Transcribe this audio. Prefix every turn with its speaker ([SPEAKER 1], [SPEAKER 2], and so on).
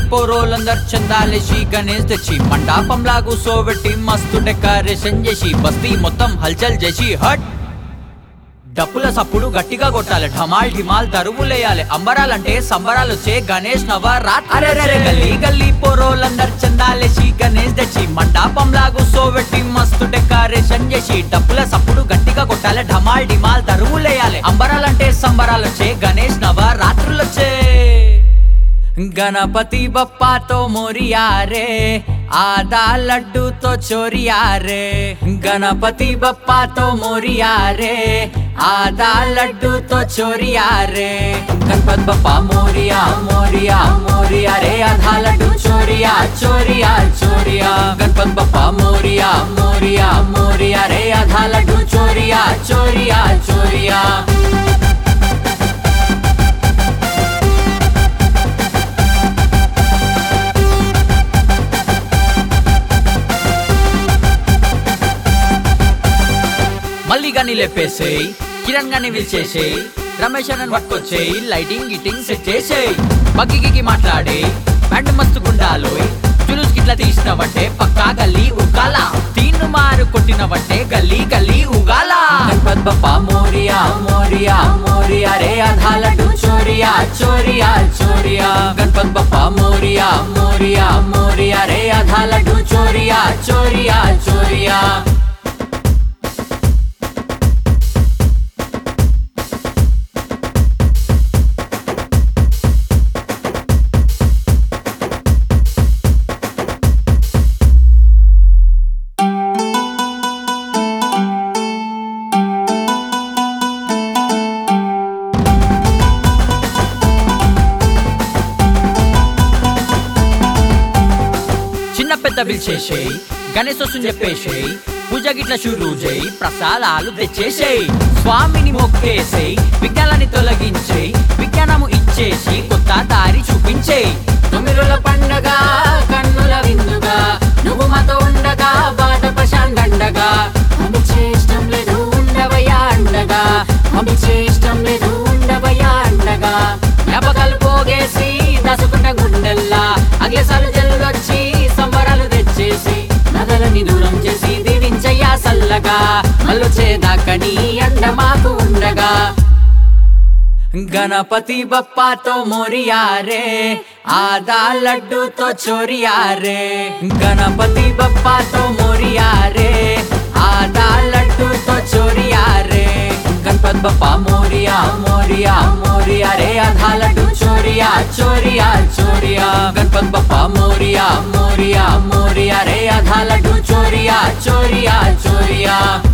[SPEAKER 1] పోరోలందర్ చందాలేసి గణేష్ తెచ్చి మండపంలా కూసోబెట్టి మస్తు డెకరేషన్ చేసి బస్తీ మొత్తం హల్చల్ చేసి హట్ డప్పుల సప్పుడు గట్టిగా కొట్టాలి ఢమాల్ ఢిమాల్ దరువులేయాలి అంబరాలంటే సంబరాలొచ్చే గణేష్ నవరాత్రి గల్లీ గల్లీ పోరోలందర్ చందాలేసి గణేష్ తెచ్చి మండపంలా కూసోబెట్టి మస్తు డెకరేషన్ చేసి డప్పుల సప్పుడు గట్టిగా కొట్టాలి ఢమాల్ ఢిమాల్ దరువులేయాలి అంబరాలంటే సంబరాలొచ్చే గణేష్ నవరాత్రులొచ్చే गणपति बप्पा तो मोरिया रे आधा लड्डू तो चोरिया रे गणपति बप्पा तो मोरिया रे आधा लड्डू तो चोरिया रे गणपति बप्पा मोरिया मोरिया मोरिया रे आधा लड्डू चोरिया चोरिया चोरिया गणपति बप्पा मोरिया मोरिया मोरिया रे आधा लड्डू चोरिया चोरिया चोरिया మళ్ళీ గాని లేపేసేయ్ కిరణ్ గాని పిలిచేసేయ్ రమేష్ అన్నని పట్టుకొచ్చేయ్ లైటింగ్ గిటింగ్ సెట్ చేసేయ్ బగ్గికి మాట్లాడే బ్యాండ్ మస్తు గుండాలోయ్ జులుస్ గిట్లా తీసినవంటే పక్కా గల్లీ ఉగాల తీన్ను మారు కొట్టినవంటే గల్లీ గల్లీ ఉగాల గణపతి బప్పా మోరియా మోరియా మోరియా రే ఆధా లడ్డు చోరియా చోరియా చోరియా గణపతి బప్పా మోరియా మోరియా మోరియా రే ఆధా లడ్డు చోరియా చోరియా చోరియా పెద్ద పిలిచేసేయ్ గణేష్ వస్తుంది చెప్పేసేయ్ పూజ గిట్ల షురూ చేయి ప్రసాదాలు తెచ్చేసేయ్ స్వామిని మొక్కేసేయ్ విజ్ఞానాన్ని తొలగించేయ్ విజ్ఞానము ఇచ్చేసి కొత్త దారి చూపించేయ్ తొమ్మిరుల పండగ కన్నుల విందుగా నువ్వు మాతో ఉండగా బాధ ప్రశాంతంగా పంపించే ఇష్టం లేదు ఉండవయ్యా అండగా పంపించే ఇష్టం లేదు ఉండవయ్యా అండగా జ్ఞాపకాలు పోగేసి దసుకుంట గుండెల్లా అగ్లసాలు జల్లొచ్చి సంబరాలు తెచ్చేసి నగలని దూరం చేసి దీవించయ్యా సల్లగా మళ్ళొచ్చేదాకని అండ మాకు ఉండగా गणपति बप्पा तो मोरिया रे आधा लड्डू तो चोरिया रे गणपति बप्पा तो मोरिया रे आधा लड्डू तो चोरिया रे गणपति बप्पा मोरिया मोरिया मोरिया रे आधा लड्डू चोरिया चोरिया चोरिया गणपति बप्पा मोरिया मोरिया मोरिया रे आधा लड्डू चोरिया चोरिया चोरिया